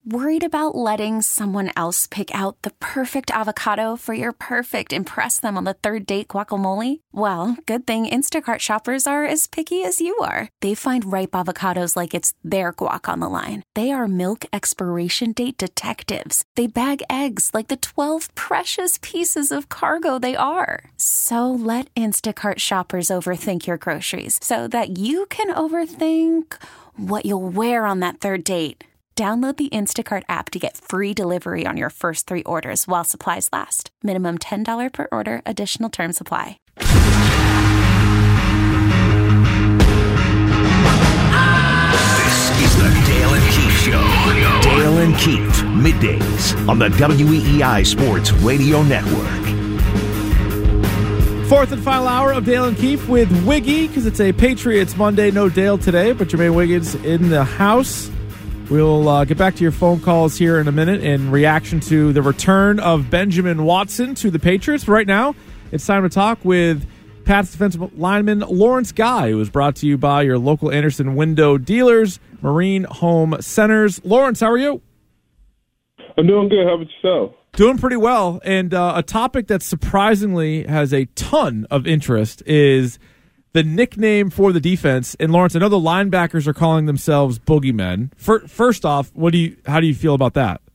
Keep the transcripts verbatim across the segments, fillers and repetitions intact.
Worried about letting someone else pick out the perfect avocado for your perfect impress them on the third date guacamole? Well, good thing Instacart shoppers are as picky as you are. They find ripe avocados like it's their guac on the line. They are milk expiration date detectives. They bag eggs like the twelve precious pieces of cargo they are. So let Instacart shoppers overthink your groceries so that you can overthink what you'll wear on that third date. Download the Instacart app to get free delivery on your first three orders while supplies last. Minimum ten dollars per order. Additional terms apply. This is the Dale and Keefe Show. Dale and Keefe, middays on the W E E I Sports Radio Network. Fourth and final hour of Dale and Keefe with Wiggy, because it's a Patriots Monday. No Dale today, but Jermaine Wiggins in the house. We'll uh, get back to your phone calls here in a minute in reaction to the return of Benjamin Watson to the Patriots. But right now, it's time to talk with Pats defensive lineman Lawrence Guy, who is brought to you by your local Anderson window dealers, Marine Home Centers. Lawrence, how are you? I'm doing good. How about yourself? Doing pretty well. And uh, a topic that surprisingly has a ton of interest is the nickname for the defense. And Lawrence, I know the linebackers are calling themselves boogeymen. First off, what do you? How do you feel about that?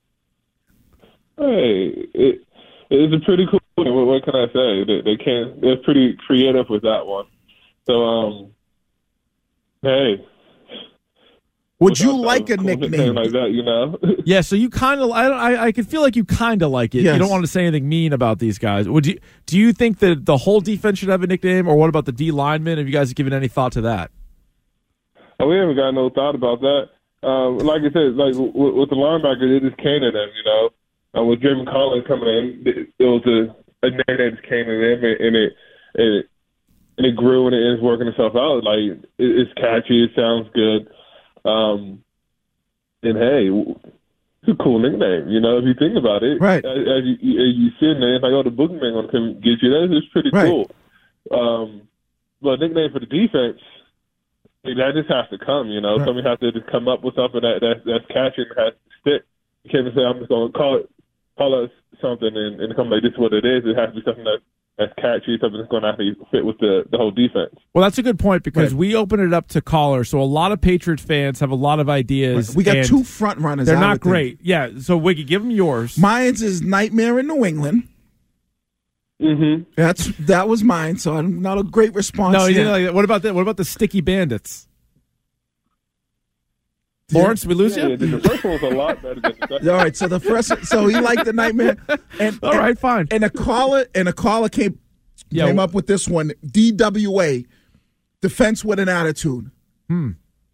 Hey, it, it's a pretty cool. What, what can I say? They, they can't. They're pretty creative with that one. So, um, hey. Would you like a cool nickname like that? You know? Yeah. So you kind of, I, I, I can feel like you kind of like it. Yes. You don't want to say anything mean about these guys. Would you? Do you think that the whole defense should have a nickname, or what about the D linemen? Have you guys given any thought to that? Oh, we haven't got no thought about that. Um, like I said, like with, with the linebackers, it just came to them. You know, uh, with Jim Collins coming in, it, it was a, a name that just came to them, and it and it, and it grew and it's working itself out. Like it, it's catchy, it sounds good. Um, and hey, it's a cool nickname, you know, if you think about it. Right. As, as you, as you sit there, it's like, oh, the boogeyman going to come get you. That's just pretty Right. cool. Um, but a nickname for the defense, that just has to come, you know. Right. Somebody has to just come up with something that, that that's catchy and has to stick. You can't just say, I'm just going to call it, call us something and, and come like, this is what it is. It has to be something that that's catchy, something that's going to actually fit with the, the whole defense. Well, that's a good point, because Right. we open it up to callers, so a lot of Patriot fans have a lot of ideas. We got and two front runners. They're I not would think. great. Yeah, so Wiggy, give them yours. Mine's is Nightmare in New England. Mm-hmm. That's that was mine, so I'm not a great response. no, you yet. didn't like that. What about that? What about the Sticky Bandits? Lawrence, we lose Yeah, you? the, the first one was a lot better than the second. All right, so the first, so he liked the Nightmare. And, All and- right, fine. And a caller, and a caller came Yeah, came w- up with this one: D W A, defense with an attitude. Hmm.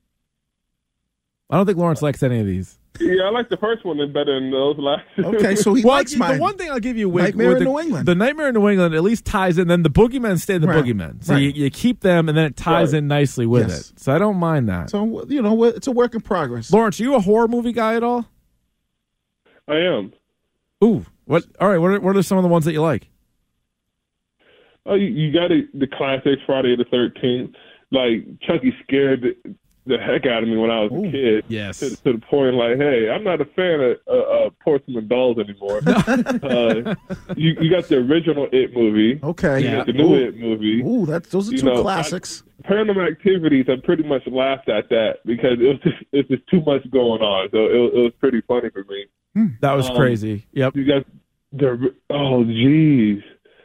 I don't think Lawrence likes any of these. Yeah, I like the first one better than those last. Okay, so he Well, likes the mine. one thing I'll give you with, Nightmare with in the, New England. the Nightmare in New England at least ties in. Then the boogeymen stay the Right. boogeymen, so Right. you, you keep them, and then it ties Right. in nicely with Yes. it. So I don't mind that. So you know, it's a work in progress. Lawrence, are you a horror movie guy at all? I am. Ooh, what? All right, what are, what are some of the ones that you like? Oh, you, you got it, the classics, Friday the thirteenth. Like, Chucky scared the, the heck out of me when I was Ooh, a kid. yes. To, to the point, like, hey, I'm not a fan of uh, uh, Portsmouth Dolls anymore. uh, you, you got the original It movie. Okay. You Yeah. got the new Ooh. It movie. Ooh, that's those are You two know, classics. I, Paranormal Activities, I pretty much laughed at that because it was just, it's just too much going on. So it, it was pretty funny for me. That was Um, crazy. Yep. You got the oh jeez,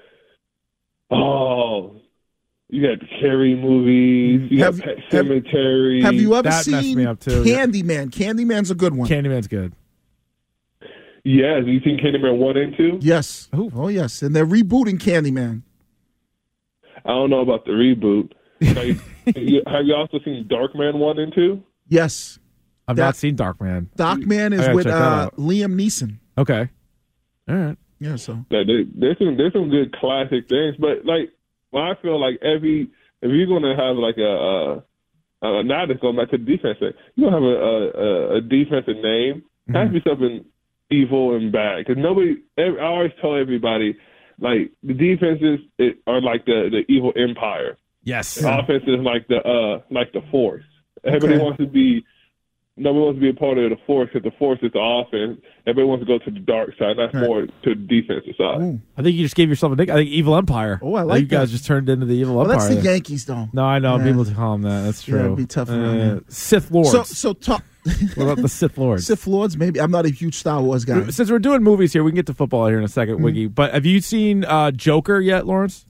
oh you got the Carrie movies. You Have- got Pet have- Cemetery. Have you ever That messed seen me up, too. Candyman? Candyman's a good one. Candyman's good. Yes, you seen Candyman one and two? Yes. Oh, yes. And they're rebooting Candyman. I don't know about the reboot. Have you, have you also seen Darkman one and two? Yes. I've That- not seen Darkman. Darkman I is gotta with check that uh, out. Liam Neeson. Okay. All right. Yeah, so. That there, there's some there's some good classic things, but like well, I feel like every if you're gonna have like a uh, uh, now just going back to the defense thing, you're gonna have a a, a defensive name. It has to be something evil and bad because nobody. Every, I always tell everybody like the defenses it, are like the the evil empire. Yes. The offense is like the uh like the force. Everybody Okay. wants to be nobody wants to be a part of the force because the force is the offense. Everybody wants to go to the dark side. That's right. More to the defensive side. Ooh. I think you just gave yourself a nick. I think Evil Empire. Oh, I like You guys that. just turned into the Evil Well, Empire. that's the Yankees, though. No, I know. Yeah. People call them that. That's true. Yeah, it'd be tough around Uh, here. Sith Lords. So, so talk. What about the Sith Lords? Sith Lords, maybe. I'm not a huge Star Wars guy. Since we're doing movies here, we can get to football here in a second, Mm-hmm. Wiggy. But have you seen uh, Joker yet, Lawrence?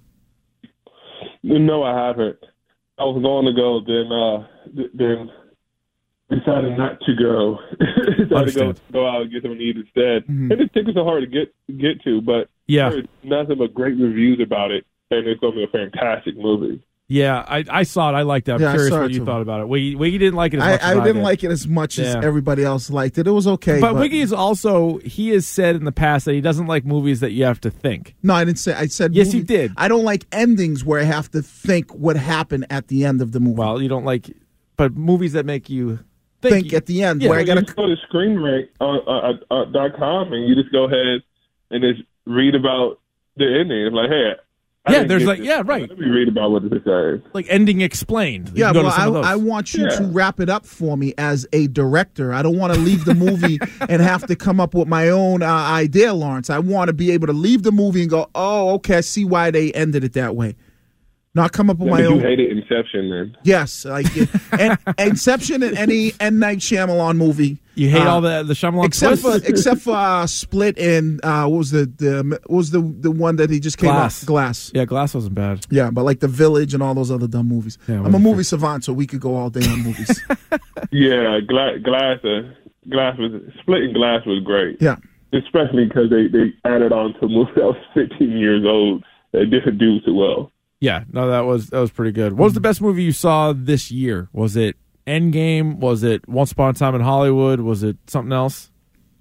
No, I haven't. I was going to go, then uh, then decided not to go. decided to go, Understand. go out and get something to eat instead. Mhm. And the tickets are hard to get get to, but Yeah. I heard nothing but great reviews about it, and it's going to be a fantastic movie. Yeah, I, I saw it. I liked it. I'm Yeah, I curious saw what it you too. thought about it. Wiggy, Wiggy didn't like it as I, much as I I didn't did. like it as much as Yeah. everybody else liked it. It was okay. But, But, Wiggy is also, he has said in the past that he doesn't like movies that you have to think. No, I didn't say. I said. Yes, movie- you did. I don't like endings where I have to think what happened at the end of the movie. Well, you don't like, but movies that make you think. think at the end Yeah, where I You gotta. just go to screen rant uh, uh, uh, dot com and you just go ahead and just read about the ending. It's like, hey, I Yeah, didn't there's get like- this. yeah, right. Let me read about what this says. like ending explained. You Yeah, can go well, to some of those. I, I want you Yeah. to wrap it up for me as a director. I don't want to leave the movie and have to come up with my own uh, idea, Lawrence. I want to be able to leave the movie and go, oh, okay, I see why they ended it that way. Not come up with Yeah, my but you own. hated Inception, then. Yes, like and, Inception and any M. Night Shyamalan movie. you hate uh, all the the Shyamalan Except for twists? except for uh, Split and uh, what was the, the what was the the one that he just came Glass. out Glass. Yeah, Glass wasn't bad. Yeah, but like The Village and all those other dumb movies. Yeah, it I'm a wasn't movie savant, so we could go all day on movies. Yeah, Gla- Glass, uh, Glass was Split and Glass was great. Yeah. Especially because they, they added on to a movie that was fifteen years old that didn't do too well. Yeah, no, that was that was pretty good. What was the best movie you saw this year? Was it Endgame? Was it Once Upon a Time in Hollywood? Was it something else?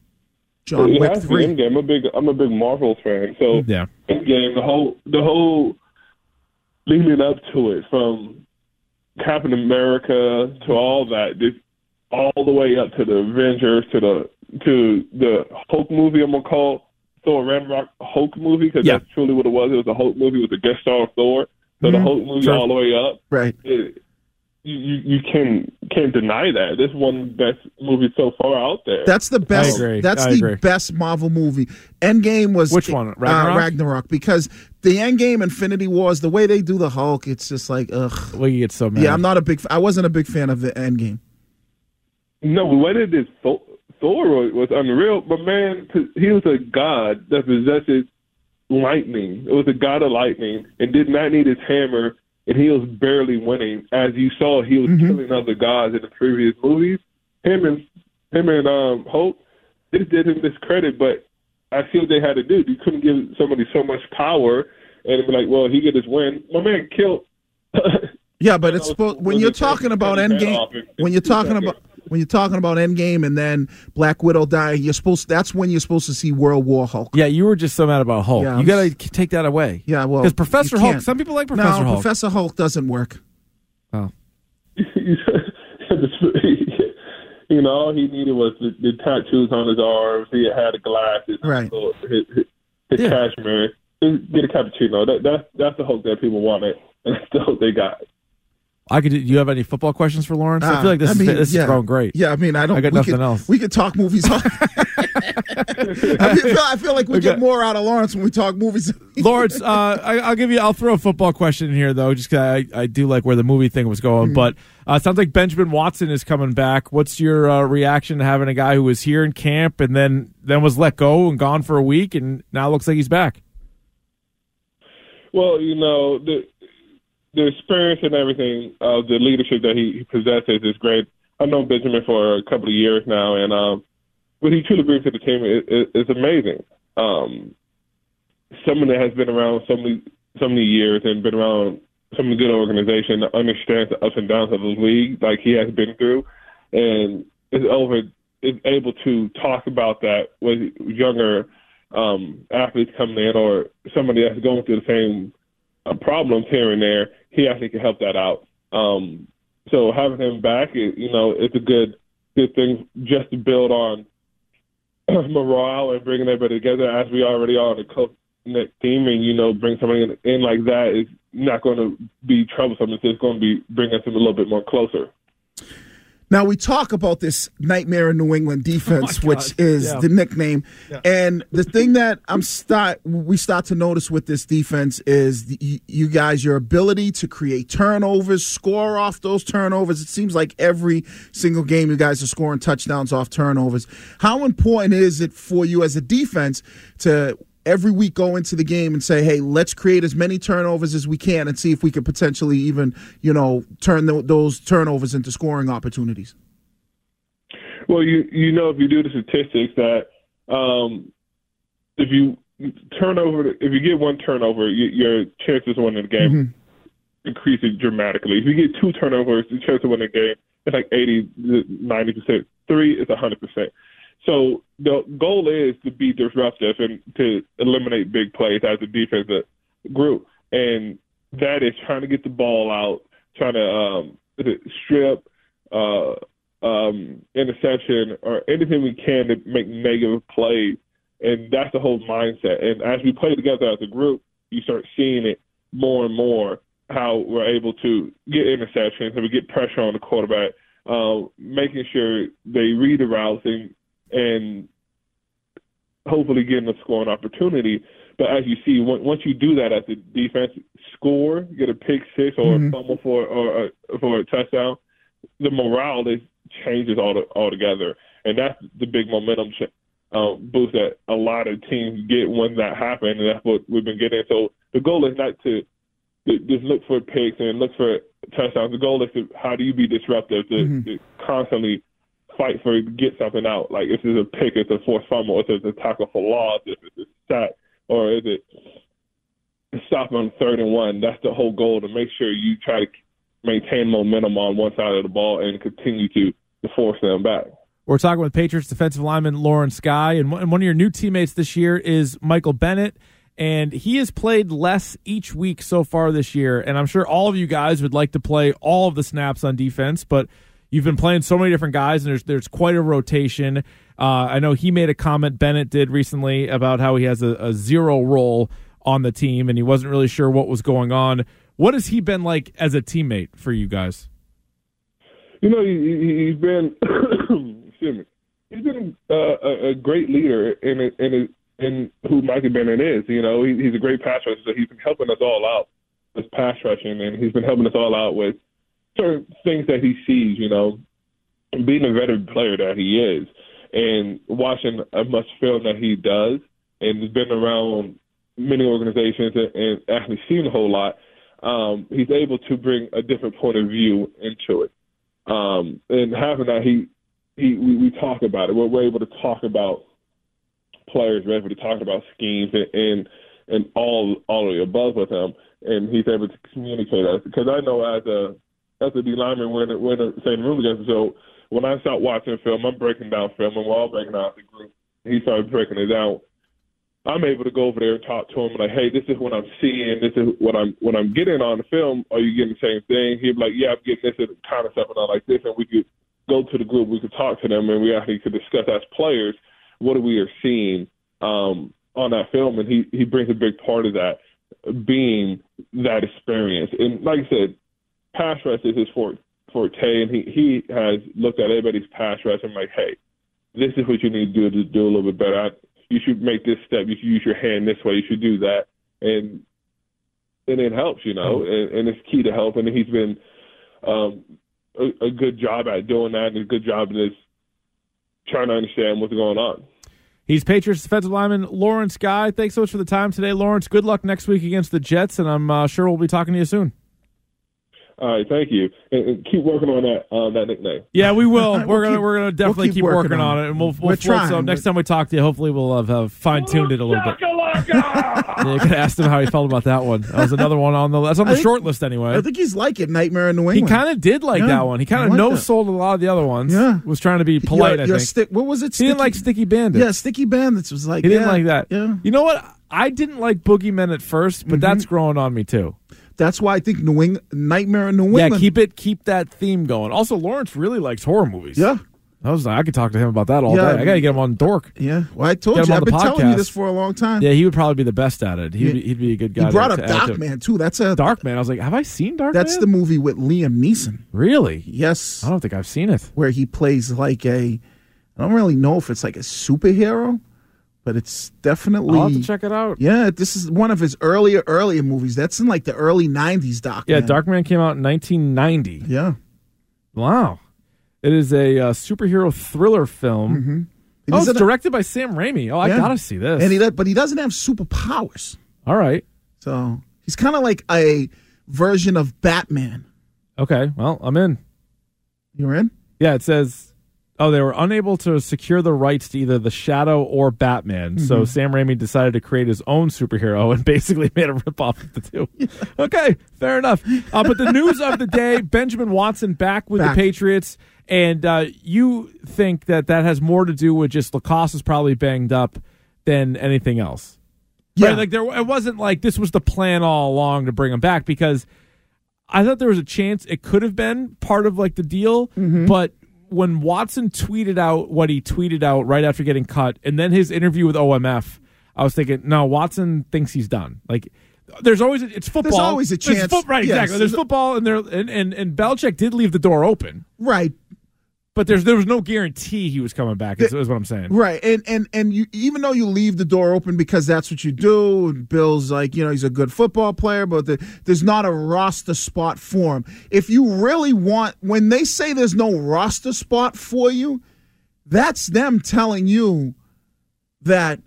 John it Wick has to be three. Endgame. I'm a big I'm a big Marvel fan, so Yeah. Endgame, the whole the whole leading up to it, from Captain America to all that, this, all the way up to the Avengers to the to the Hulk movie. I'm gonna call Thor Ragnarok Hulk movie because Yeah. that's truly what it was. It was a Hulk movie with the guest star of Thor. So the Mhm. Hulk movie Sure. all the way up. Right. It, you you you can can't deny that. This is one of the best movies so far out there. That's the best. agree. That's I the agree. best Marvel movie. Endgame was Which one? Uh, Ragnarok? Ragnarok, because the Endgame, Infinity Wars, the way they do the Hulk, it's just like ugh. Well, you get so mad. Yeah, I'm not a big. I wasn't a big fan of the Endgame. No, the way they did Thor, Thor was unreal. But man, he was a god that possesses lightning. It was a god of lightning and did not need his hammer, and he was barely winning. As you saw, he was Mhm. killing other gods in the previous movies. Him and him and um, Hulk, this did him discredit, but I see what they had to do. You couldn't give somebody so much power and be like, well, he get his win. My man killed. Yeah, but it's was- supposed, when was you're it talking about taking his head Endgame, off in- when you're in two talking seconds? about when you're talking about Endgame and then Black Widow dying, you're supposed. That's when you're supposed to see World War Hulk. Yeah, you were just so mad about Hulk. Yeah, you I'm got to s- take that away. Yeah, well, because Professor you Hulk. can't. Some people like Professor no, Hulk. Professor Hulk doesn't work. Oh, You know, all he needed was the, the tattoos on his arms. He had the glasses, Right. His, his, his Yeah. cashmere. Just get a cappuccino. That, that's that's the Hulk that people wanted, and that's the Hulk they got. I could. Do you have any football questions for Lawrence? I Uh, feel like this I mean, is this yeah. is going great. Yeah, I mean, I don't. I got we nothing could, else. We could talk movies. All, I, feel, I feel like we Okay. get more out of Lawrence when we talk movies. Lawrence, uh, I, I'll give you. I'll throw a football question in here though, just 'cause I, I do like where the movie thing was going. Mm-hmm. But uh, it sounds like Benjamin Watson is coming back. What's your uh, reaction to having a guy who was here in camp and then then was let go and gone for a week and now looks like he's back? Well, you know, the the experience and everything, uh, the leadership that he, he possesses is great. I've known Benjamin for a couple of years now, and um, what he truly brings to the team is, is, is amazing. Um, someone that has been around so many so many years and been around so many good organizations, that understands the ups and downs of the league like he has been through, and is over is able to talk about that with younger um, athletes coming in or somebody that's going through the same uh, problems here and there. He actually can help that out. Um, so having him back, it, you know, it's a good good thing just to build on morale and bringing everybody together as we already are on a close-knit team. And, you know, bring somebody in, in like that is not going to be troublesome. It's just going to be bring us a little bit more closer. Now, we talk about this Nightmare in New England defense, Oh which is yeah. the nickname. Yeah. And the thing that I'm start we start to notice with this defense is the, you guys, your ability to create turnovers, score off those turnovers. It seems like every single game you guys are scoring touchdowns off turnovers. How important is it for you as a defense to every week go into the game and say, hey, let's create as many turnovers as we can and see if we could potentially even, you know, turn the, those turnovers into scoring opportunities? Well, you you know, if you do the statistics that um, if you turn over, if you get one turnover, you, your chances of winning the game mm-hmm. increases dramatically. If you get two turnovers, the chance of winning the game is like eighty, ninety percent. Three is one hundred percent. So the goal is to be disruptive and to eliminate big plays as a defensive group. And that is trying to get the ball out, trying to um, strip, uh, um, interception, or anything we can to make negative plays. And that's the whole mindset. And as we play together as a group, you start seeing it more and more, how we're able to get interceptions and we get pressure on the quarterback, uh, making sure they read the routes and and hopefully getting a scoring opportunity. But as you see, once you do that as a defense, score, get a pick six or mm-hmm. a fumble for or a, for a touchdown, the morale is changes all altogether, and that's the big momentum uh, boost that a lot of teams get when that happens, and that's what we've been getting. So the goal is not to, to just look for picks and look for touchdowns. The goal is to how do you be disruptive to, mm-hmm. to constantly fight for get something out. Like if it's a pick, it's a forced fumble, if it's a tackle for loss, if it's a sack, or is it stop on third and one. That's the whole goal, to make sure you try to maintain momentum on one side of the ball and continue to, to force them back. We're talking with Patriots defensive lineman Lawrence Guy, and one of your new teammates this year is Michael Bennett, and he has played less each week so far this year, and I'm sure all of you guys would like to play all of the snaps on defense, but you've been playing so many different guys, and there's there's quite a rotation. Uh, I know he made a comment, Bennett did recently, about how he has a, a zero role on the team, and he wasn't really sure what was going on. What has he been like as a teammate for you guys? You know, he, he's been, excuse me, he's been uh, a, a great leader in in in who Michael Bennett is. You know, he, he's a great pass rusher, so he's been helping us all out with pass rushing, and he's been helping us all out with certain things that he sees, you know, being a veteran player that he is, and watching as much film that he does, and has been around many organizations and, and actually seen a whole lot, um, he's able to bring a different point of view into it. Um, and having that, he, he we, we talk about it. We're, we're able to talk about players, we're able to talk about schemes and, and, and all, all of the above with him, and he's able to communicate us. Because I know as a As a D lineman, we're in, the, we're in the same room together. So when I start watching film, I'm breaking down film, and we're all breaking down the group. He started breaking it down. I'm able to go over there and talk to him like, hey, this is what I'm seeing. This is what I'm what I'm getting on the film. Are you getting the same thing? He'd be like, yeah, I'm getting this kind of stuff and all like this. And we could go to the group, we could talk to them, and we actually could discuss as players what we are seeing um, on that film. And he, he brings a big part of that, being that experience. And like I said, pass rush is his forte, and he, he has looked at everybody's pass rush and like, hey, this is what you need to do to do a little bit better. I, you should make this step. You should use your hand this way. You should do that. And and it helps, you know, and, and it's key to help. And he's been um, a, a good job at doing that, and a good job at just trying to understand what's going on. He's Patriots defensive lineman Lawrence Guy. Thanks so much for the time today, Lawrence. Good luck next week against the Jets, and I'm uh, sure we'll be talking to you soon. All right, thank you, and, and keep working on that uh, that nickname. Yeah, we will. We're we'll gonna keep, we're gonna definitely we'll keep, keep working, working on it, and we'll we'll float some. Next time we talk to you, hopefully we'll have, have fine tuned it a little bit. Yeah, you could ask him how he felt about that one. That was another one on the that's on the think, short list anyway. I think he's like it, Nightmare in New England. He kind of did like yeah, that one. He kind of like no sold a lot of the other ones. Yeah, was trying to be polite. Your, I your think. Stick, what was it? Sticky, he didn't like Sticky Bandits. Yeah, Sticky Bandits was like he didn't yeah, like that. Yeah. You know what? I didn't like Boogeymen at first, but mm-hmm. that's growing on me too. That's why I think New England, Nightmare in New England. Yeah, keep it, keep that theme going. Also, Lawrence really likes horror movies. Yeah, I was I could talk to him about that all Yeah, day. I got to get him on Dork. Yeah, well, I told Get him you. on I've the been telling you podcast. this for a long time. Yeah, he would probably be the best at it. He'd, Yeah. be, he'd be a good guy. He brought to, up to add to. Darkman too. That's a Darkman. I was like, have I seen Darkman? That's the movie with Liam Neeson. Really? Yes, I don't think I've seen it. where he plays like a. I don't really know if it's like a superhero, but it's definitely. I'll have to check it out. Yeah, this is one of his earlier earlier movies. That's in like the early nineties. Darkman. Yeah, Darkman came out in nineteen ninety. Yeah. Wow. It is a uh, superhero thriller film. Mm-hmm. And Oh, he's it's in a- directed by Sam Raimi. Oh, I Yeah. gotta see this. And he, does- but he doesn't have superpowers. All right. So he's kind of like a version of Batman. Okay. Well, I'm in. You're in? Yeah, it says, oh, they were unable to secure the rights to either the Shadow or Batman. Mm-hmm. So Sam Raimi decided to create his own superhero and basically made a ripoff of the two. Okay, fair enough. Uh, but the news of the day, Benjamin Watson back with Back. the Patriots. And uh, you think that that has more to do with just Lacoste is probably banged up than anything else. Yeah. Right? Like there, it wasn't like this was the plan all along to bring him back, because I thought there was a chance it could have been part of like the deal. Mm-hmm. But when Watson tweeted out what he tweeted out right after getting cut, and then his interview with O M F, I was thinking, no, Watson thinks he's done. Like, there's always it's football. There's always a There's chance. foot- right? Yes. Exactly. There's football, and there and, and and Belichick did leave the door open, Right. but there's there was no guarantee he was coming back. Is, is what I'm saying. Right, and and and you, even though you leave the door open because that's what you do, and Bill's like, you know, he's a good football player, but the, there's not a roster spot for him. If you really want, when they say there's no roster spot for you, that's them telling you that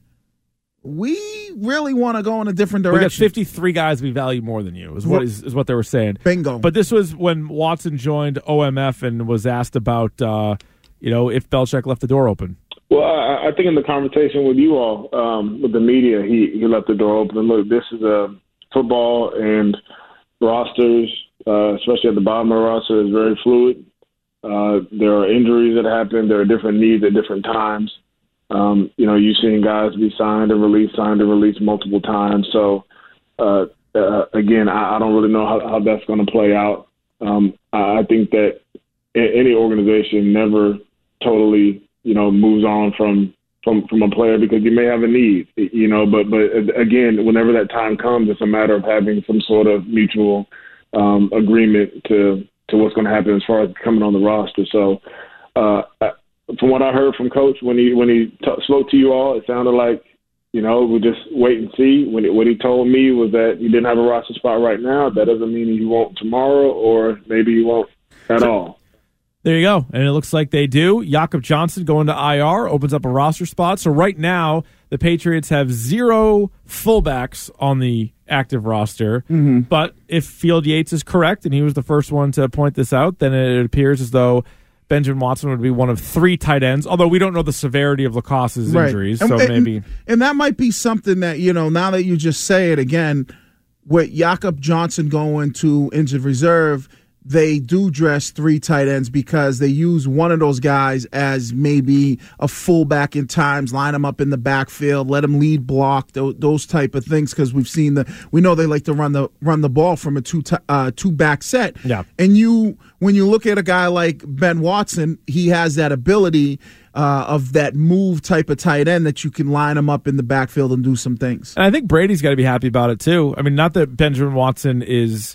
we really want to go in a different We got direction. fifty-three guys we value more than you. Is what is, is what they were saying. Bingo. But this was when Watson joined O M F and was asked about, uh, you know, if Belichick left the door open. Well, I, I think in the conversation with you all, um, with the media, he, he left the door open. And look, this is a football, and rosters, uh, especially at the bottom of the roster, is very fluid. Uh, there are injuries that happen. There are different needs at different times. Um, you know, you've seen guys be signed and released, signed and released multiple times. So, uh, uh, again, I, I don't really know how, how that's going to play out. Um, I, I think that a- any organization never totally, you know, moves on from, from, from a player because you may have a need, you know, but, but again, whenever that time comes, it's a matter of having some sort of mutual um, agreement to, to what's going to happen as far as coming on the roster. So, uh, from what I heard from Coach when he when he t- spoke to you all, it sounded like, you know, we'll just wait and see. When it, what he told me was that he didn't have a roster spot right now. That doesn't mean he won't tomorrow, or maybe he won't at all. There you go. And it looks like they do. Jakob Johnson going to I R opens up a roster spot. So right now, the Patriots have zero fullbacks on the active roster. Mm-hmm. But if Field Yates is correct, and he was the first one to point this out, then it appears as though Benjamin Watson would be one of three tight ends, although we don't know the severity of Lacoste's Right. injuries, And- so and, maybe. And that might be something that, you know, now that you just say it again, with Jakob Johnson going to injured reserve, they do dress three tight ends because they use one of those guys as maybe a fullback in times, line him up in the backfield, let him lead block, those, those type of things. Because we've seen the, we know they like to run the run the ball from a two t- uh, two back set. Yeah. And you, when you look at a guy like Ben Watson, he has that ability uh, of that move type of tight end that you can line him up in the backfield and do some things. And I think Brady's got to be happy about it, too. I mean, not that Benjamin Watson is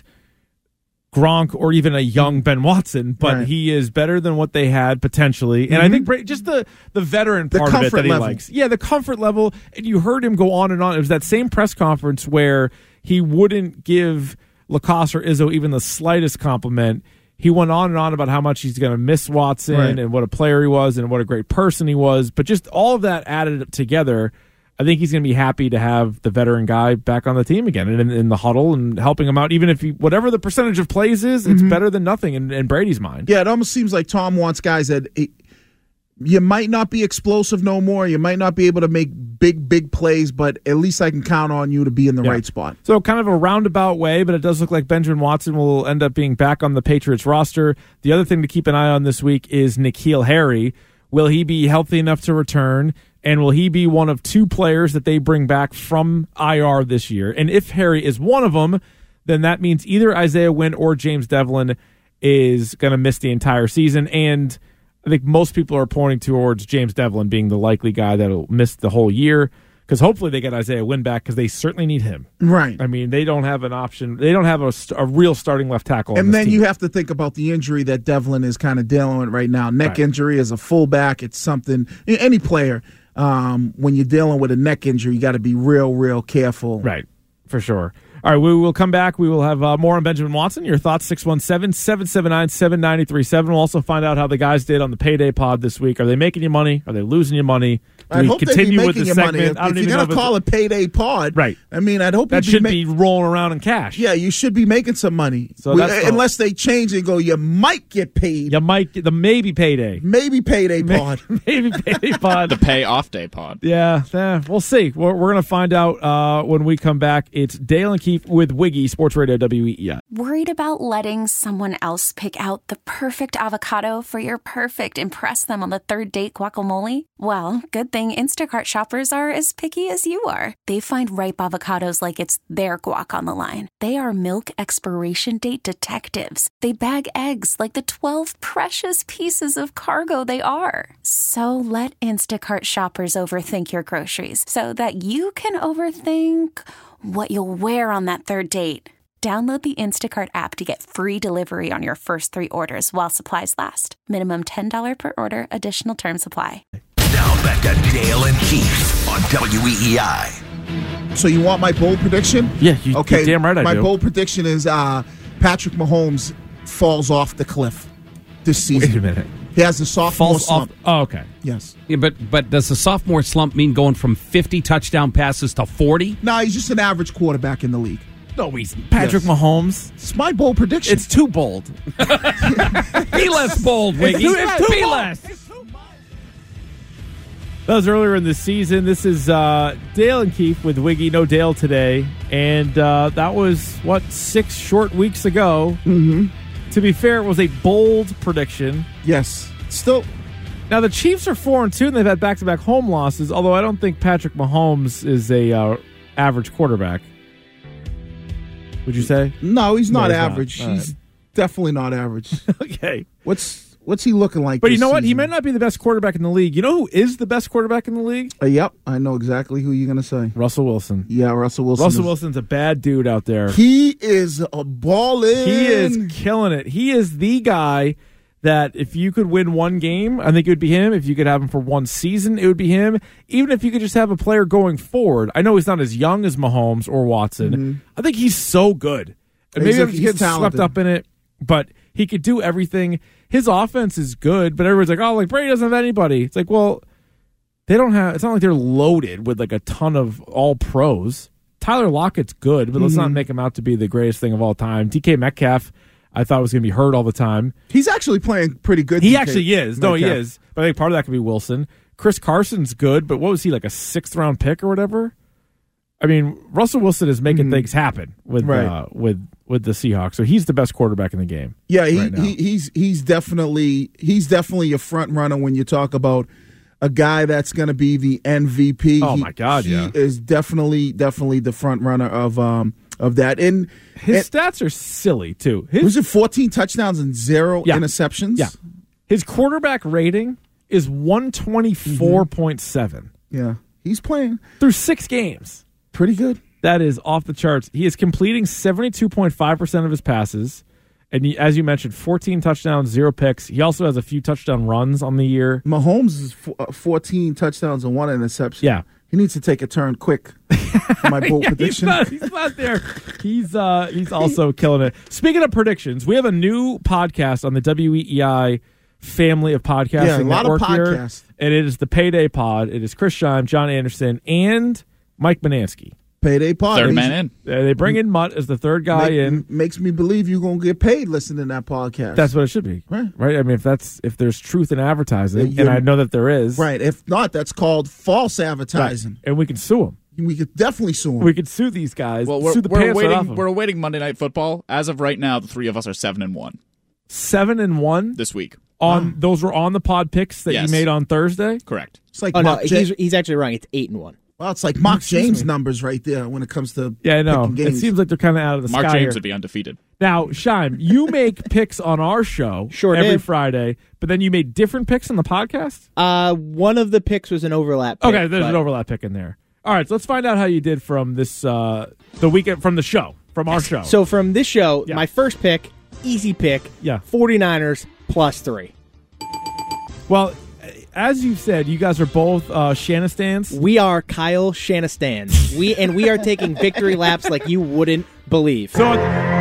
Gronk or even a young Ben Watson, but Right. he is better than what they had potentially. And I think Brady, just the, the veteran The part of it comfort that he level. likes. Yeah, the comfort level. And you heard him go on and on. It was that same press conference where he wouldn't give Lacoste or Izzo even the slightest compliment. He went on and on about how much he's going to miss Watson Right. and what a player he was and what a great person he was. But just all of that added together, I think he's going to be happy to have the veteran guy back on the team again and in, in the huddle and helping him out. Even if he, whatever the percentage of plays is, it's better than nothing in, in Brady's mind. Yeah, it almost seems like Tom wants guys that it, you might not be explosive no more. You might not be able to make big, big plays, but at least I can count on you to be in the Yeah. right spot. So kind of a roundabout way, but it does look like Benjamin Watson will end up being back on the Patriots roster. The other thing to keep an eye on this week is N'Keal Harry. Will he be healthy enough to return? And will he be one of two players that they bring back from I R this year? And if Harry is one of them, then that means either Isaiah Wynn or James Devlin is going to miss the entire season. And I think most people are pointing towards James Devlin being the likely guy that'll miss the whole year because hopefully they get Isaiah Wynn back because they certainly need him. Right. I mean, they don't have an option. They don't have a, a real starting left tackle. on And this then team. you have to think about the injury that Devlin is kind of dealing with right now. Neck Right. injury as a fullback, it's something, any player, um, when you're dealing with a neck injury, you got to be real, real careful. Right, for sure. All right, we will come back. We will have uh, more on Benjamin Watson. Your thoughts, six one seven, seven seven nine, seven nine three seven. We'll also find out how the guys did on the Payday Pod this week. Are they making you money? Are they losing you money? Do I we hope continue they'd be with making the you segment? money. If, I don't if even you're know going to if call it's- it Payday Pod, Right. I mean, I'd hope that you'd should be, be ma- rolling around in cash. Yeah, you should be making some money. So We- that's the- unless they change and go, you might get paid. You might get the maybe Payday. Maybe Payday Pod. Maybe Payday Pod. The pay off day pod. Yeah, eh, we'll see. We're, we're going to find out uh, when we come back. It's Dale and Keefe with Wiggy, Sports Radio W E E I. Worried about letting someone else pick out the perfect avocado for your perfect impress them on the third date guacamole? Well, good thing Instacart shoppers are as picky as you are. They find ripe avocados like it's their guac on the line. They are milk expiration date detectives. They bag eggs like the twelve precious pieces of cargo they are. So let Instacart shoppers overthink your groceries so that you can overthink what you'll wear on that third date. Download the Instacart app to get free delivery on your first three orders while supplies last. Minimum ten dollars per order. Additional terms apply. Now back to Dale and Keefe on W E E I. So you want my bold prediction? Yeah, you, Okay, you're damn right I my do. bold prediction is uh, Patrick Mahomes falls off the cliff this season. Wait a minute. He has a sophomore Falls slump. off. Oh, okay. Yes. Yeah, but but does the sophomore slump mean going from fifty touchdown passes to forty? No, he's just an average quarterback in the league. No, he's Patrick Yes. Mahomes. It's my bold prediction. It's too bold. Be less bold, Wiggy. too- it's too Be bold. less. That was earlier in the season. This is uh, Dale and Keefe with Wiggy. No Dale today. And uh, that was, what, six short weeks ago. Mm-hmm. To be fair, it was a bold prediction. yes. Still, Now, the Chiefs are four and two, and they've had back-to-back home losses, although I don't think Patrick Mahomes is a uh, average quarterback. Would you say? no, he's No, not he's not. average. All He's right. definitely not average. Okay. What's what's he looking like? But you this know what? He season? might not be the best quarterback in the league. You know who is the best quarterback in the league? Uh, yep, I know exactly who you're going to say. Russell Wilson. Yeah, Russell Wilson. Russell is- Wilson's a bad dude out there. He is a ballin'. He is killing it. He is the guy that if you could win one game, I think it would be him. If you could have him for one season, it would be him. Even if you could just have a player going forward. I know he's not as young as Mahomes or Watson. Mm-hmm. I think he's so good. And He's maybe a- I'm just he's getting talented. swept up in it, but he could do everything. His offense is good, but everyone's like, oh, like Brady doesn't have anybody. It's like, well, they don't have, it's not like they're loaded with like a ton of all pros. Tyler Lockett's good, but let's Mm-hmm. not make him out to be the greatest thing of all time. D K Metcalf, I thought was going to be hurt all the time. He's actually playing pretty good. He D K actually is. No, he Metcalf. is. But I think part of that could be Wilson. Chris Carson's good, but what was he, like a sixth round pick or whatever? I mean, Russell Wilson is making things happen with Right. uh, with with the Seahawks, so he's the best quarterback in the game. Yeah, he, right now. he he's he's definitely he's definitely a front runner when you talk about a guy that's going to be the M V P. Oh, He- my God, he yeah. is definitely definitely the front runner of um of that. And His and- stats are silly too. His was it fourteen touchdowns and zero Yeah. interceptions? yeah, his quarterback rating is one twenty four point seven yeah, he's playing through six games. pretty good. That is off the charts. He is completing seventy-two point five percent of his passes. And he, as you mentioned, fourteen touchdowns, zero picks. He also has a few touchdown runs on the year. Mahomes is f- uh, fourteen touchdowns and one interception. Yeah. he needs to take a turn quick. My bold Yeah, he's, prediction. not, he's not there. He's uh, he's also killing it. Speaking of predictions, we have a new podcast on the W E E I family of podcasting Yeah, a lot of network here. podcasts. And it is the Payday Pod. It is Chris Scheim, John Anderson, and Mike Bonansky. Payday pod. Third He's- man in. Uh, they bring in Mutt as the third guy Make- in. makes me believe you're gonna get paid listening to that podcast. That's what it should be, Right. right? I mean, if that's if there's truth in advertising, Yeah, and you're- I know that there is, right. If not, that's called false right, advertising. and we can sue them. We could definitely sue him. We could sue these guys. Well, we're, sue the we're pants right off awaiting them. we're awaiting Monday Night Football. As of right now, the three of us are seven and one Seven and one this week. on those were on the pod picks that Yes. you made on Thursday. Correct. It's like Oh no, Mark J- he's he's actually wrong. It's eight and one. Well, it's like Mark Excuse James me. numbers right there when it comes to Yeah, I know. picking It games. seems like they're kind of out of the Mark sky James here. would be undefeated. Now, Shime, you make picks on our show Sure every did. Friday, but then you made different picks on the podcast? Uh, one of the picks was an overlap pick. Okay, there's but- an overlap pick in there. All right, so let's find out how you did from this uh, the weekend from the show, from our show. So from this show, Yeah. my first pick, easy pick, Yeah. 49ers plus three. Well, as you said, you guys are both uh, Shanastans. We are Kyle Shanastans. we and we are taking victory laps like you wouldn't believe. So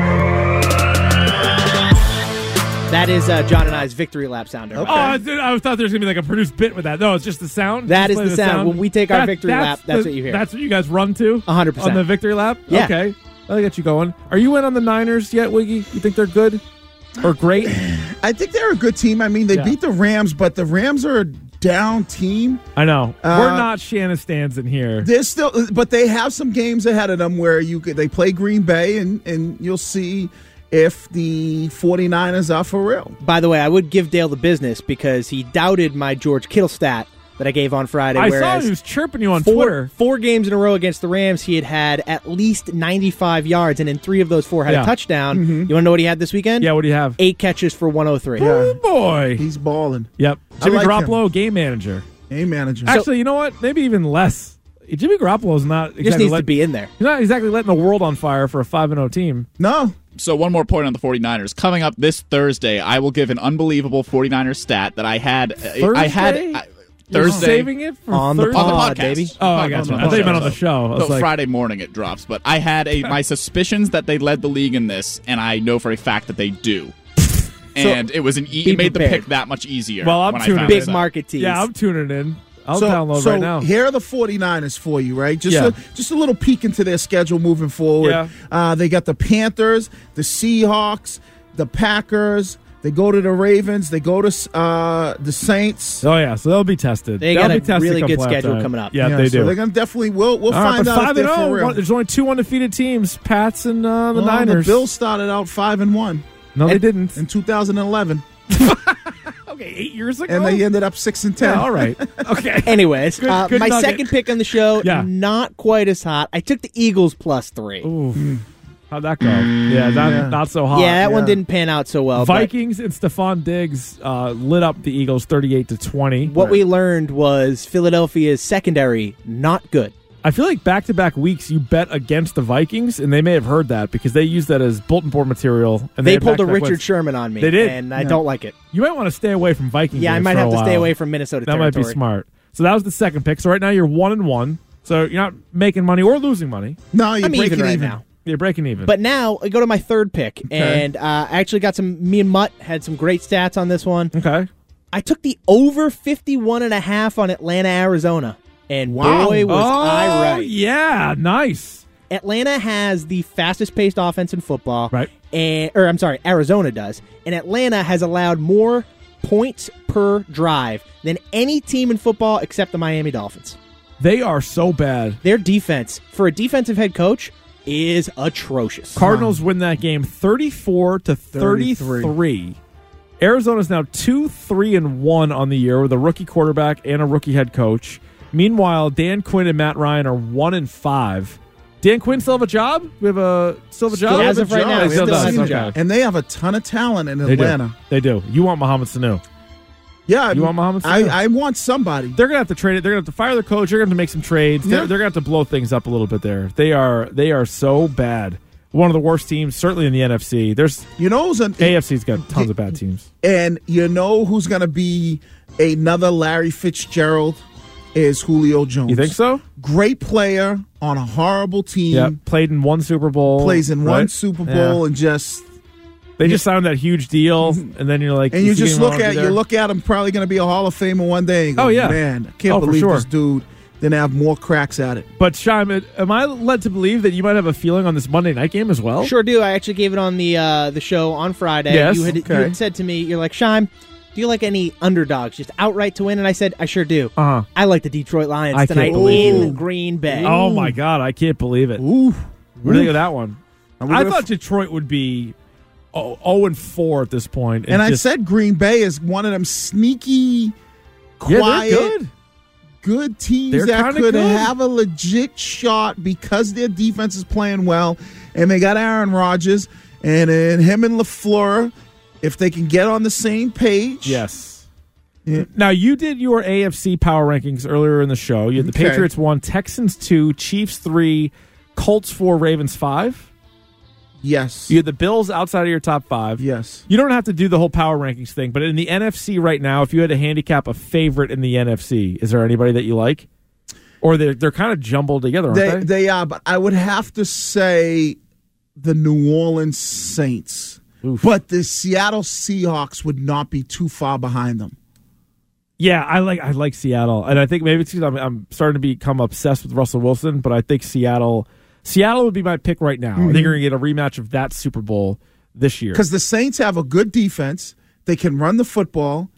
that is uh, John and I's victory lap sounder. Oh, I, did- I thought there was going to be like a produced bit with that. No, it's just the sound? That Just is play the sound. When we take our victory lap, that's the- what you hear. That's what you guys run to? one hundred percent. On the victory lap? Yeah. Okay. I'll get you going. Are you in on the Niners yet, Wiggy? You think they're good or great? I think they're a good team. I mean, they Yeah. beat the Rams, but the Rams are a down team. I know. Uh, We're not Shanastans in here. They're still, but they have some games ahead of them where you could, they play Green Bay, and, and you'll see if the 49ers are for real. By the way, I would give Dale the business because he doubted my George Kittle stat that I gave on Friday. I saw whereas he was chirping you on four, Twitter. Four games in a row against the Rams, he had had at least ninety-five yards, and in three of those four had Yeah. a touchdown. Mm-hmm. You want to know what he had this weekend? Yeah, what do you have? Eight catches for one oh three. Oh, boy. He's balling. Yep. I Jimmy like Garoppolo, game manager. Game manager. Actually, you know what? Maybe even less. Jimmy Garoppolo's not exactly He just needs let- to be in there. He's not exactly letting the world on fire for a five and oh team. no. So one more point on the 49ers. Coming up this Thursday, I will give an unbelievable 49ers stat that I had. I had Thursday? I, You're Thursday saving it for On the Thursday? on the pod, podcast, baby. Oh, I got you. I thought you meant on the show. I was No, like, Friday morning it drops, but I had a my suspicions that they led the league in this, and I know for a fact that they do. And it was an e- be it made the prepared. pick that much easier. Well, I'm when I tuning found in. Big this out. market tease. yeah, I'm tuning in. I'll so, download so right now. here are the 49ers for you, right? Just Yeah. a, just a little peek into their schedule moving forward. Yeah. Uh, they got the Panthers, the Seahawks, the Packers. They go to the Ravens. They go to uh, the Saints. Oh yeah, so they'll be tested. They They'll got be a tested really come good playoff schedule time. coming up. Yeah, they so do. they're gonna definitely. We'll we'll All right, find but out five if and they're oh. for real. one- There's only two undefeated teams: Pats and uh, the Well, Niners. The Bills started out five and one no, they didn't. in two thousand eleven, Okay, eight years ago. and they ended up six and ten. Yeah, all right. Okay. Anyways, Good- uh, good my nugget. second pick on the show, Yeah. not quite as hot. I took the Eagles plus three. Ooh. How'd that go? Yeah, not, Yeah. not so hot. yeah, that one yeah. didn't pan out so well. but Vikings and Stephon Diggs uh, lit up the Eagles thirty-eight to twenty. what we learned was Philadelphia's secondary not good. I feel like back-to-back weeks you bet against the Vikings, and they may have heard that because they used that as bulletin board material. And They, had pulled a back-to-back Richard wins. Sherman on me. They did. and I Yeah. don't like it. You might want to stay away from Vikings. Yeah, I games might for a have to stay while. away from Minnesota That might territory. be smart. So that was the second pick. So right now you're one and one. So you're not making money or losing money. No, you're I'm breaking even right even. now. You're breaking even. But now I go to my third pick, and uh, I actually got some. Me and Mutt had some great stats on this one. okay. I took the over fifty-one and a half on Atlanta, Arizona, and Wow. boy was oh, I right. yeah, nice. Atlanta has the fastest paced offense in football, Right. And or I'm sorry, Arizona does, and Atlanta has allowed more points per drive than any team in football except the Miami Dolphins. They are so bad. Their defense, for a defensive head coach, is atrocious. Cardinals win that game thirty-four to thirty-three. Arizona's now two, three, and one on the year with a rookie quarterback and a rookie head coach. Meanwhile, Dan Quinn and Matt Ryan are one and five. Dan Quinn still have a job? We have a still have a job Still As of right now, He still still does. has a Okay. job. And they have a ton of talent in They Atlanta. do. They do. You want Mohamed Sanu? Yeah, You want Mohamed Sanu? I, I want somebody. They're gonna have to trade it. They're gonna have to fire the coach. They're gonna have to make some trades. They're, Yeah. they're gonna have to blow things up a little bit there. They are they are so bad. One of the worst teams, certainly in the N F C. There's You know who's an A F C's got tons of bad teams. and you know who's going to be another Larry Fitzgerald is Julio Jones. You think so? Great player on a horrible team. Yeah, played in one Super Bowl. Plays in right? one Super Bowl Yeah. and just They just signed that huge deal, and then you're like, and you is he just gonna look wanna at be you there? look at him probably going to be a Hall of Famer one day. And go, Oh, yeah. man, I can't Oh, for believe sure. this dude didn't have more cracks at it. But Shime, am I led to believe that you might have a feeling on this Monday night game as well? Sure do. I actually gave it on the uh, the show on Friday. Yes, you had, okay. you had said to me, you're like, Shime, do you like any underdogs, just outright to win? And I said, I sure do. Uh-huh. I like the Detroit Lions I can't tonight believe in you. Green Bay. Oh my God, I can't believe it. Ooh, What do you think of that one? And we're I gonna thought f- Detroit would be oh and four at this point, and I just- said Green Bay is one of them sneaky, yeah, quiet, they're good. good teams They're that kinda could good. have a legit shot because their defense is playing well, and they got Aaron Rodgers, and, and him and LaFleur, if they can get on the same page. Yes. Yeah. Now, you did your A F C power rankings earlier in the show. You had the Okay. Patriots one, Texans two, Chiefs three, Colts four, Ravens five. Yes. You had the Bills outside of your top five. Yes. You don't have to do the whole power rankings thing, but in the N F C right now, if you had to handicap a favorite in the N F C, is there anybody that you like? Or they're, they're kind of jumbled together, aren't They, they? they are, but I would have to say the New Orleans Saints. Oof. But the Seattle Seahawks would not be too far behind them. Yeah, I like I like Seattle, and I think maybe it's because I'm, I'm starting to become obsessed with Russell Wilson. But I think Seattle, Seattle would be my pick right now. Mm-hmm. I think you're going to get a rematch of that Super Bowl this year because the Saints have a good defense. They can run the football.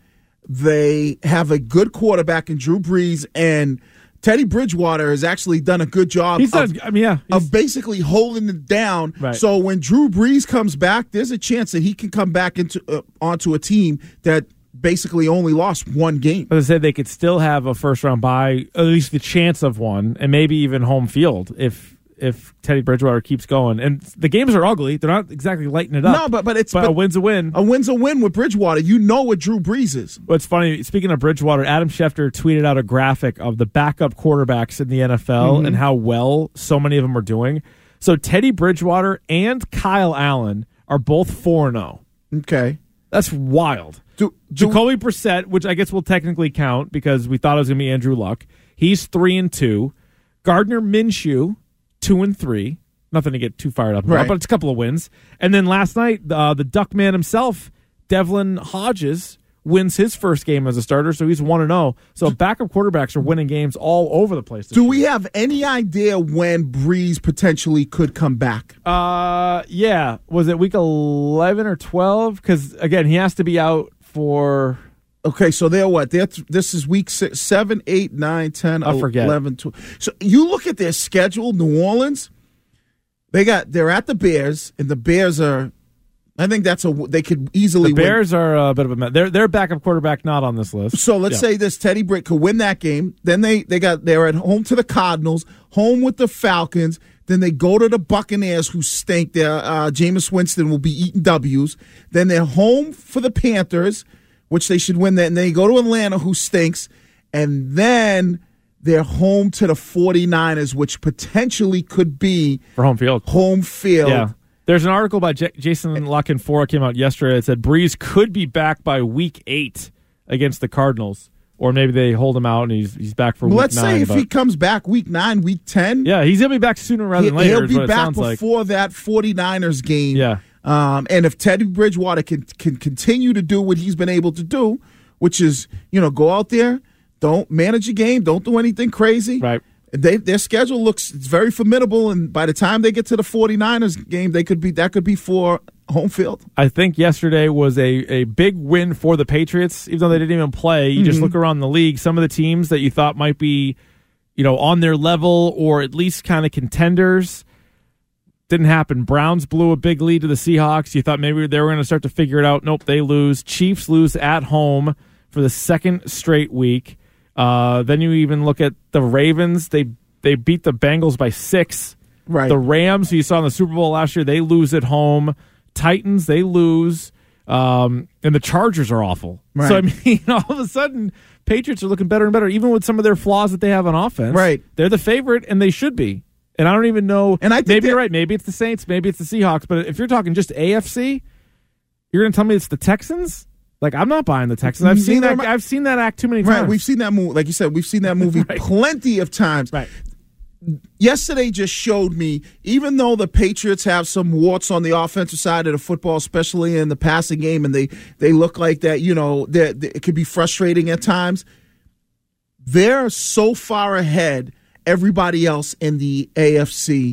They have a good quarterback in Drew Brees, and Teddy Bridgewater has actually done a good job. He's of, done, I mean, yeah, of basically holding it down. Right. So when Drew Brees comes back, there's a chance that he can come back into uh, onto a team that basically only lost one game. As I said, they could still have a first round bye, at least the chance of one, and maybe even home field if if Teddy Bridgewater keeps going. And the games are ugly; they're not exactly lighting it up. No, but but it's but, but a win's a win. A win's a win with Bridgewater. You know what Drew Brees is. What's funny? Speaking of Bridgewater, Adam Schefter tweeted out a graphic of the backup quarterbacks in the N F L mm-hmm. and how well so many of them are doing. So Teddy Bridgewater and Kyle Allen are both four and zero. Okay, that's wild. Do, do, Jacoby Brissett, which I guess will technically count because we thought it was going to be Andrew Luck. He's three and two. Gardner Minshew, two and three. Nothing to get too fired up about, right. but it's a couple of wins. And then last night, uh, the Duck man himself, Devlin Hodges, wins his first game as a starter, so he's one and zero. So backup quarterbacks are winning games all over the place. Do year. we have any idea when Breeze potentially could come back? Uh, yeah. Was it week eleven or twelve? Because again, he has to be out for. Okay, so they're what? They're th- this is week six, seven, eight, nine, ten, I forget. eleven, twelve. So you look at their schedule. New Orleans, they got they're at the Bears, and the Bears are. I think that's a they could easily. The Bears win. are a bit of a mess. Their their backup quarterback not on this list. So let's yeah. say this Teddy Britt could win that game. Then they they got they're at home to the Cardinals, home with the Falcons. Then they go to the Buccaneers, who stink. There, uh, Jameis Winston will be eating W's. Then they're home for the Panthers, which they should win that. And they go to Atlanta, who stinks. And then they're home to the 49ers, which potentially could be for home field. Home field. Yeah. There's an article by J- Jason La Canfora came out yesterday that said Breeze could be back by week eight against the Cardinals. Or maybe they hold him out and he's he's back for well, week let's nine. Let's say if but, he comes back week nine, week ten. Yeah, he's going to be back sooner rather than later. He'll be back before like. that 49ers game. Yeah. Um, and if Teddy Bridgewater can can continue to do what he's been able to do, which is, you know, go out there, don't manage a game, don't do anything crazy. Right. They, their schedule looks it's very formidable, and by the time they get to the 49ers game, they could be that could be for home field. I think yesterday was a, a big win for the Patriots, even though they didn't even play. You mm-hmm. just look around the league, some of the teams that you thought might be, you know, on their level or at least kind of contenders. Didn't happen. Browns blew a big lead to the Seahawks. You thought maybe they were going to start to figure it out. Nope, they lose. Chiefs lose at home for the second straight week. Uh, then you even look at the Ravens. They they beat the Bengals by six. Right. The Rams, who you saw in the Super Bowl last year, they lose at home. Titans, they lose. Um, and the Chargers are awful. Right. So, I mean, all of a sudden, Patriots are looking better and better, even with some of their flaws that they have on offense. Right. They're the favorite, and they should be. And I don't even know. And I think maybe that, you're right. Maybe it's the Saints. Maybe it's the Seahawks. But if you're talking just A F C, you're going to tell me it's the Texans? Like, I'm not buying the Texans. I've seen that. I've seen that act too many times. Right, we've seen that movie. Like you said, we've seen that movie right. plenty of times. Right. Yesterday just showed me, even though the Patriots have some warts on the offensive side of the football, especially in the passing game, and they, they look like that, you know, they, they, it could be frustrating at times, they're so far ahead everybody else in the A F C.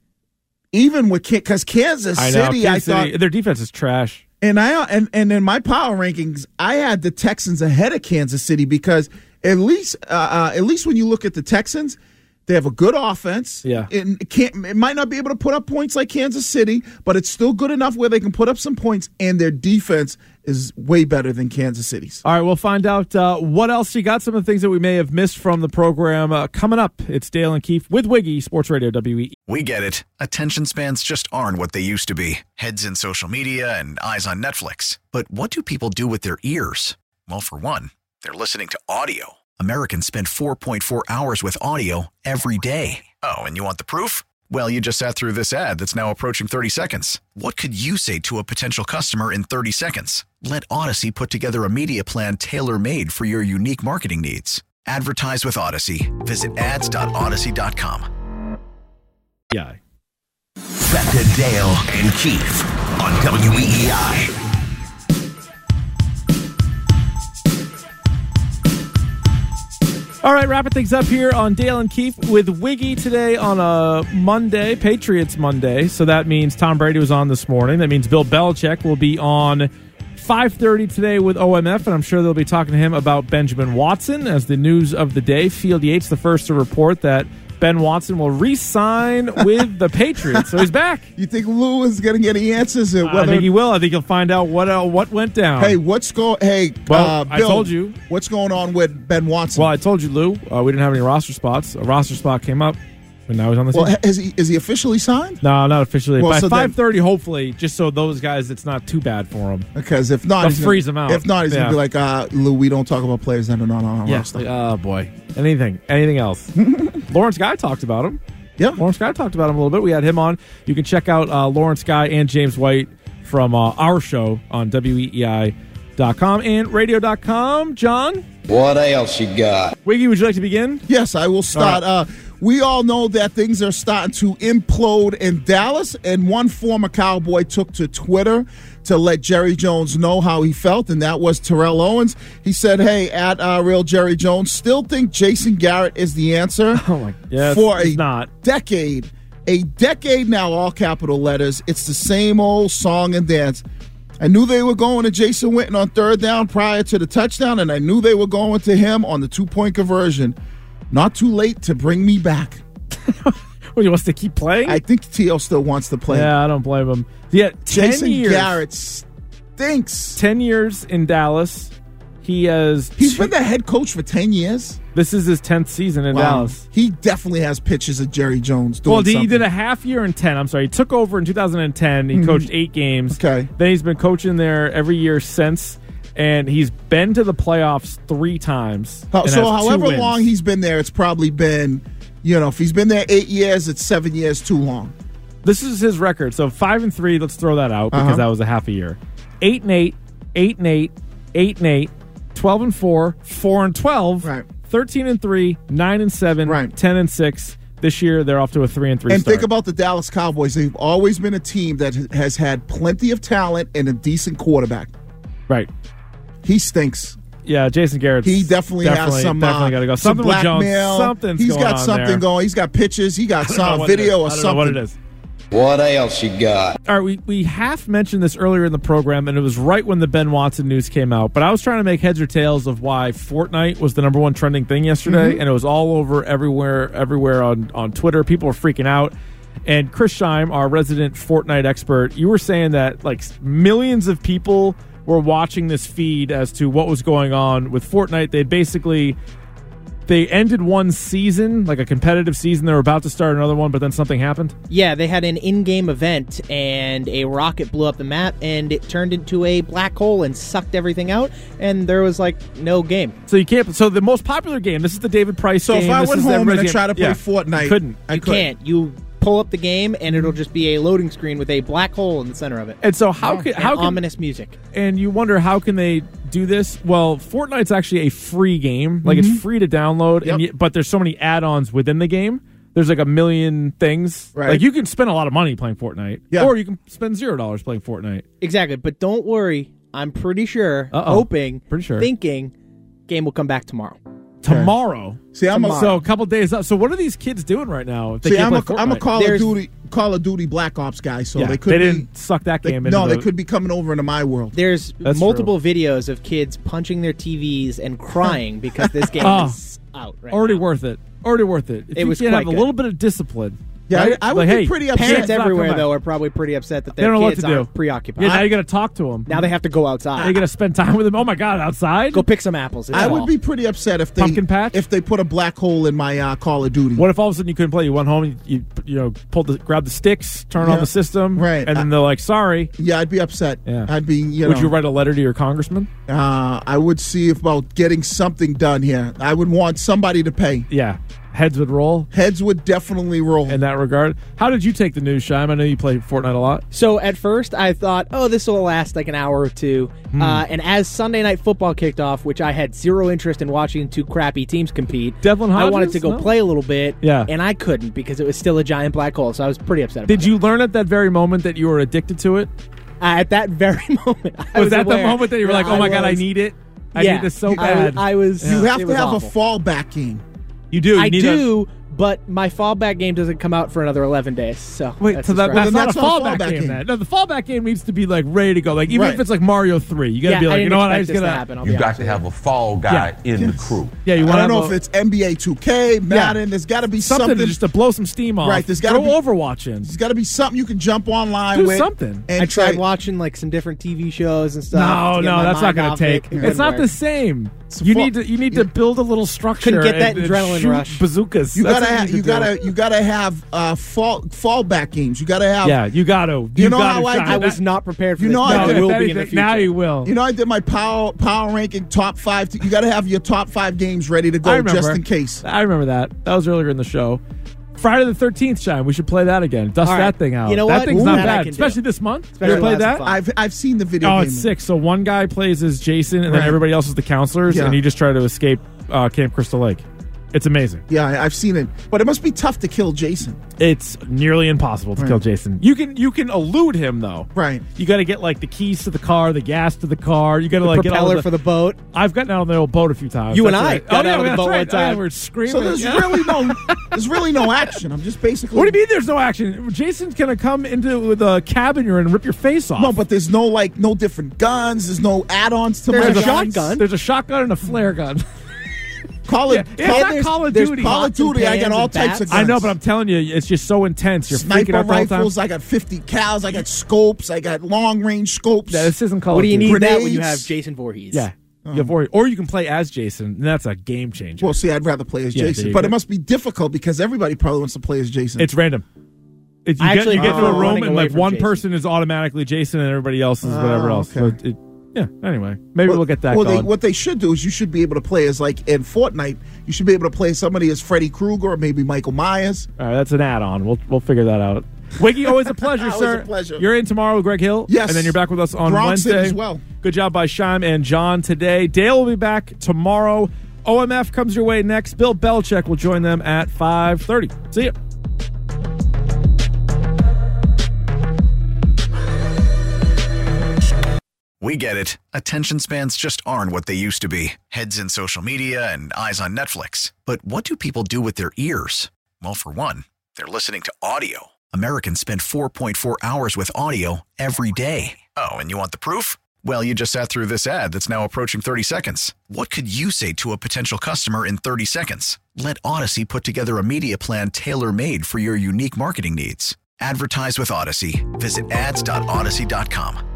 Even with because Kansas I know, City, Kansas I City, thought their defense is trash. And I and, and in my power rankings, I had the Texans ahead of Kansas City because at least uh, uh, at least when you look at the Texans, They have a good offense. Yeah. It, it can't. It might not be able to put up points like Kansas City, but it's still good enough where they can put up some points, and their defense is way better than Kansas City's. All right, we'll find out uh, what else you got, some of the things that we may have missed from the program. Uh, coming up, it's Dale and Keefe with Wiggy, Sports Radio W E E. We get it. Attention spans just aren't what they used to be. Heads in social media and eyes on Netflix. But what do people do with their ears? Well, for one, they're listening to audio. Americans spend four point four hours with audio every day. Oh, and you want the proof? Well, you just sat through this ad that's now approaching thirty seconds. What could you say to a potential customer in thirty seconds? Let Odyssey put together a media plan tailor-made for your unique marketing needs. Advertise with Odyssey. Visit ads dot odyssey dot com. Yeah. Back to Dale and Keefe on W E E I. All right, wrapping things up here on Dale and Keefe with Wiggy today on a Monday, Patriots Monday. So that means Tom Brady was on this morning. That means Bill Belichick will be on five thirty today with O M F, and I'm sure they'll be talking to him about Benjamin Watson as the news of the day. Field Yates, the first to report that Ben Watson will re-sign with the Patriots, so he's back. You think Lou is going to get any answers? At whether I think he will. I think he'll find out what uh, what went down. Hey, what's going? Hey, well, uh, Bill, I told you. What's going on with Ben Watson? Well, I told you, Lou. Uh, we didn't have any roster spots. A roster spot came up, and now he's on the team. Well, is he is he officially signed? No, not officially. Well, By so five thirty, hopefully, just so those guys, it's not too bad for them. Because if not, They'll he's freeze gonna, them out. If not, he's Yeah. gonna be like, uh, Lou, we don't talk about players that are not on our Yes. roster. Oh boy. Anything. Anything else? Lawrence Guy talked about him. Yeah. Lawrence Guy talked about him a little bit. We had him on. You can check out uh, Lawrence Guy and James White from uh, our show on W E E I dot com and radio dot com. John? What else you got? Wiggy, would you like to begin? Yes, I will start. All right. Uh, we all know that things are starting to implode in Dallas, and one former Cowboy took to Twitter to let Jerry Jones know how he felt, and that was Terrell Owens. He said, hey, at uh, Real Jerry Jones, still think Jason Garrett is the answer Oh, my yeah, for it's a not. decade. A decade now, all capital letters. It's the same old song and dance. I knew they were going to Jason Witten on third down prior to the touchdown, and I knew they were going to him on the two-point conversion. Not too late to bring me back. Well, he wants to keep playing? I think T O still wants to play. Yeah, I don't blame him. Yeah, ten Jason years. Garrett stinks. Ten years in Dallas. He has. He's two, been the head coach for ten years. This is his tenth season in Wow. Dallas. He definitely has pictures of Jerry Jones doing Well, he something. did a half year in ten. I'm sorry. He took over in two thousand ten. He coached eight games. Okay. Then he's been coaching there every year since, and he's been to the playoffs three times. How- and so has two however wins. long he's been there, it's probably been, you know, if he's been there eight years, it's seven years too long. This is his record. So five and three. Let's throw that out because Uh-huh. that was a half a year. Eight and eight, eight and eight, eight and eight, twelve and four, four and twelve, Right. thirteen and three, nine and seven, Right. ten and six. This year they're off to a three and three. And start. think about the Dallas Cowboys. They've always been a team that has had plenty of talent and a decent quarterback. right. He stinks. Yeah, Jason Garrett. He definitely, has some definitely uh, got to go. some Something with Jones. blackmail. Something's He's going got on something there. going. He's got pictures. He got I don't know some what it video is. or I don't something. know what it is. What else you got? All right, we, we half mentioned this earlier in the program, and it was right when the Ben Watson news came out. But I was trying to make heads or tails of why Fortnite was the number one trending thing yesterday, Mm-hmm. and it was all over everywhere, everywhere on, on Twitter. People were freaking out. And Chris Scheim, our resident Fortnite expert, you were saying that like millions of people were watching this feed as to what was going on with Fortnite. They'd basically they ended one season, like a competitive season. They were about to start another one, but then something happened. Yeah, they had an in-game event, and a rocket blew up the map, and it turned into a black hole and sucked everything out, and there was, like, no game. So you can't. So the most popular game. This is the David Price So game. if I This went is home and I everybody's tried to game. play Yeah, Fortnite, you couldn't. I You couldn't. can't. You pull up the game, and it'll just be a loading screen with a black hole in the center of it. And so how can And how can ominous music. and you wonder how can they do this? Well, Fortnite's actually a free game. Like it's free to download, Yep. and yet, but there's so many add-ons within the game. There's like a million things. Right. Like you can spend a lot of money playing Fortnite, Yeah. or you can spend zero dollars playing Fortnite. Exactly, but don't worry. I'm pretty sure, Uh-oh. hoping, Pretty sure. thinking, game will come back tomorrow. Tomorrow. See, I'm a, So a couple days up. So what are these kids doing right now? If they see, can't I'm a, play I'm a Fortnite? Call of There's- Duty Call of Duty Black Ops guy, so Yeah, they could they be, didn't suck that they- game into no, the, they could be coming over into my world. There's That's multiple videos of kids punching their T Vs and crying because this game Oh. is out right already now. worth it. already worth it. If It you was can quite have a good. little bit of discipline. Yeah, right? I, I would Like, be hey, pretty upset. Parents not everywhere, coming. though, are probably pretty upset that They their don't know what kids to do. aren't preoccupied. Yeah, now you got to talk to them. Now they have to go outside. you got to spend time with them. Oh my God, outside. Go pick some apples. I would be pretty upset if they Pumpkin patch? if they put a black hole in my uh, Call of Duty. What if all of a sudden you couldn't play? You went home, you you, you know, pulled the grab the sticks, turn Yeah. on the system, Right. and then they're like, "Sorry." Yeah, I'd be upset. Yeah. I'd be. You Would know, you write a letter to your congressman? Uh, I would see about getting something done here. I would want somebody to pay. Yeah, heads would roll Heads would definitely roll. in that regard. How did you take the news, Shime? I know you play Fortnite a lot. So at first I thought, oh, this will last like an hour or two. Hmm. Uh, and as Sunday Night Football kicked off, which I had zero interest in watching two crappy teams compete, Devlin I Hodges? wanted to go No? play a little bit. Yeah. And I couldn't because it was still a giant black hole. So I was pretty upset about Did it. you learn at that very moment that you were addicted to it? Uh, at that very moment, I Was was that the aware moment that you were like, "Oh my God, I was- need it. I yeah, need this so I- bad." I, was. you have it to was have awful. a fallback game. You do. You I need a- do, but my fallback game doesn't come out for another eleven days. So Wait, that's so a that, struggle. that's then not that's a not a fallback, fallback game, game. then. No, the fallback game needs to be like ready to go. Like even Right. if it's like Mario three, you gotta yeah, be I like, you didn't know what, I expect just this to gotta. happen. I'll be You got honest to with have a fall guy Yeah. in the Yes. crew. Yeah, you I want don't to know if it's N B A two K, Madden. There's got to be something, something. to just to blow some steam off. Right, there's gotta Throw be- Overwatch in. there's got to be something you can jump online Do with. something. And I tried say, watching like some different T V shows and stuff. No, to get no, my that's not mind going off to it. take. It It's didn't not work. the same. a You fall- need to you need to build a little structure. Couldn't get that and, and adrenaline shoot rush. bazookas. You That's gotta what have need to you do. gotta you gotta have uh, fall fallback games. You gotta have. Yeah, you got to. You know gotta how I shine did- I that- was not prepared for You this. know, but I I did- will if be in the anything, future. now you will. You know, I did my power power ranking top five. You got to have your top five games ready to I go remember. just in case. I remember that. That was earlier in the show. Friday the thirteenth, Shine. We should play that again. Dust All right. that thing out. You know that what? thing's Ooh, not that I bad, can do. especially this month. Especially you ever played lots of that? fun. I've I've seen the video. Oh, game. it's sick. So one guy plays as Jason, and then Right. everybody else is the counselors, Yeah. and you just try to escape uh, Camp Crystal Lake. It's amazing. Yeah, I- I've seen it, but it must be tough to kill Jason. It's nearly impossible to Right. kill Jason. You can you can elude him though. Right. You got to get like the keys to the car, the gas to the car. You got to The like get all propeller the, for the boat. I've gotten out on the old boat a few times. You and That's I right. got oh, out yeah, on the that's boat right. one time. Yeah, we're screaming. So there's Yeah. really no there's really no action. I'm just basically. What do you mean? There's no action. Jason's gonna come into the cabin you're in and rip your face off. No, but there's no like no different guns. There's no add-ons to There's my there's a guns. shotgun. There's a shotgun and a flare gun. Call Yeah, it. it's Call, not there's- Call of there's Duty. Call of Pots and Duty. I got pans all and types bats. of guns. I know, but I'm telling you, it's just so intense. You're freaking Sniper out the whole time. rifles. I got fifty cals. I got scopes. I got long range scopes. Yeah, this isn't Call What of do you Duty. need that when you Grenades. have Jason Voorhees? Yeah. You have Ori- or you can play as Jason, and that's a game changer. Well, see, I'd rather play as Yeah, there Jason, you but go. it must be difficult because everybody probably wants to play as Jason. It's random. It, you I get, actually you get to prefer a room running and away like from one Jason. person is automatically Jason and everybody else is whatever Oh, else. okay. So it, yeah. Anyway, maybe Well- we'll get that well, they, going. what they should do is you should be able to play as like in Fortnite. You should be able to play somebody as Freddy Krueger or maybe Michael Myers. All right, that's an add-on. We'll we'll figure that out. Wiggy, always a pleasure, Always sir. a pleasure. You're in tomorrow with Greg Hill. Yes. And then you're back with us on Gronk's in Wednesday. as well. Good job by Shime and John today. Dale will be back tomorrow. O M F comes your way next. Bill Belichick will join them at five thirty. See ya. We get it. Attention spans just aren't what they used to be. Heads in social media and eyes on Netflix. But what do people do with their ears? Well, for one, they're listening to audio. Americans spend four point four hours with audio every day. Oh, and you want the proof? Well, you just sat through this ad that's now approaching thirty seconds. What could you say to a potential customer in thirty seconds? Let Odyssey put together a media plan tailor-made for your unique marketing needs. Advertise with Odyssey. Visit ads dot odyssey dot com.